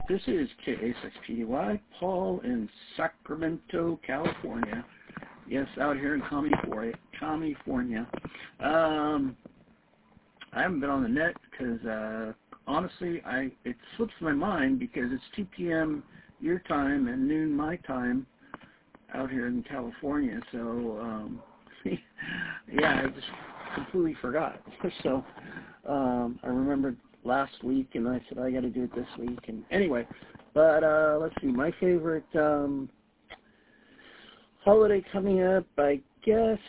This is KA6PDY, Paul in Sacramento, California. Yes, out here in California. I haven't been on the net because, honestly, it slips my mind because it's 2 p.m. your time and noon my time out here in California. So, yeah, I just completely forgot. So, I remembered last week, and I said I got to do it this week. And anyway, but let's see. My favorite holiday coming up, I guess.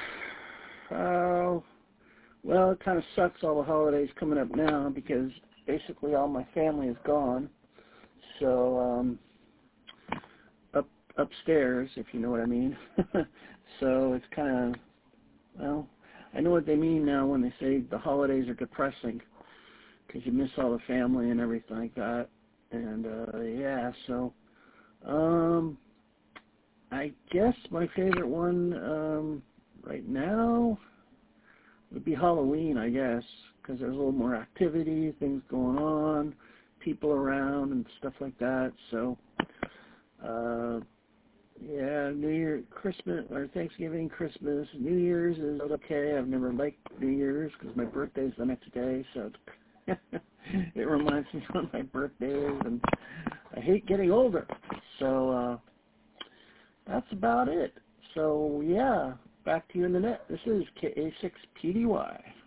Well, it kind of sucks all the holidays coming up now because basically all my family is gone. So upstairs, if you know what I mean. So it's kind of, well, I know what they mean now when they say the holidays are depressing, because you miss all the family and everything like that. And, yeah, so, I guess my favorite one, right now would be Halloween, I guess, because there's a little more activity, things going on, people around and stuff like that. So, yeah, New Year, Christmas, or Thanksgiving, Christmas, New Year's is okay. I've never liked New Year's because my birthday's the next day, so it reminds me when my birthday is, and I hate getting older. So that's about it. So, yeah, back to you in the net. This is KA6PDY.